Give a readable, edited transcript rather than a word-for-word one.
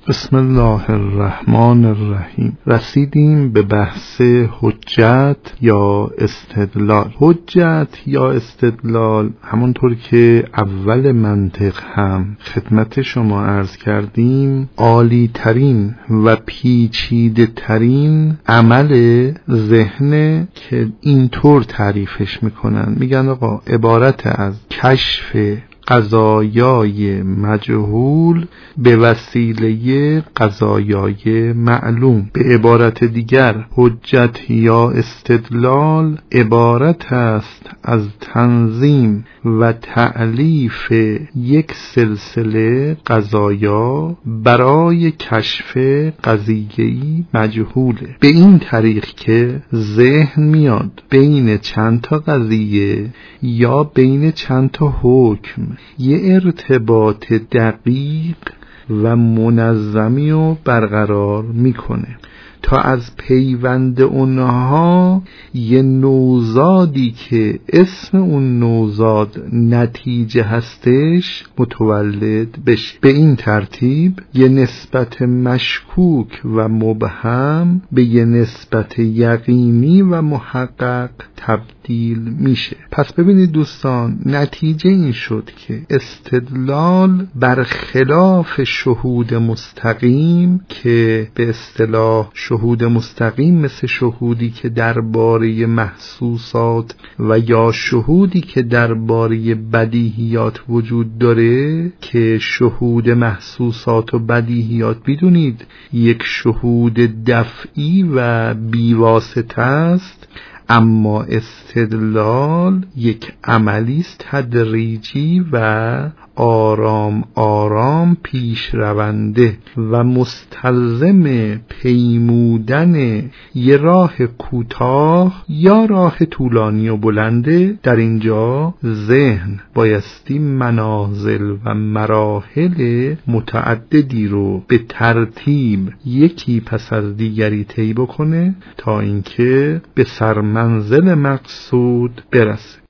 بسم الله الرحمن الرحیم. رسیدیم به بحث حجت یا استدلال. حجت یا استدلال همونطور که اول منطق هم خدمت شما عرض کردیم عالی ترین و پیچیده ترین عمل ذهن که اینطور تعریفش میکنن، میگن آقا عبارت از کشف قضایای مجهول به وسیله قضایای معلوم. به عبارت دیگر حجت یا استدلال عبارت است از تنظیم و تألیف یک سلسله قضایا برای کشف قضیه‌ای مجهوله، به این طریق که ذهن میاد بین چند تا قضیه یا بین چند تا حکم یه ارتباط دقیق و منظمی رو برقرار میکنه تا از پیوند اونها یه نوزادی که اسم اون نوزاد نتیجه هستش متولد بشه. به این ترتیب یه نسبت مشکوک و مبهم به یه نسبت یقینی و محقق تبدیل میشه. پس ببینید دوستان، نتیجه این شد که استدلال برخلاف شهود مستقیم که به اصطلاح شهود مستقیم مثل شهودی که درباره محسوسات و یا شهودی که درباره بدیهیات وجود داره، که شهود محسوسات و بدیهیات بدونید یک شهود دفعی و بیواسطه است، اما استدلال یک عملی است تدریجی و آرام آرام پیش رونده و مستلزم پیمودن یه راه کوتاه یا راه طولانی و بلنده. در اینجا ذهن بایستی منازل و مراحل متعددی رو به ترتیب یکی پس از دیگری طی بکنه تا اینکه به سرمنزل مقصود برسه.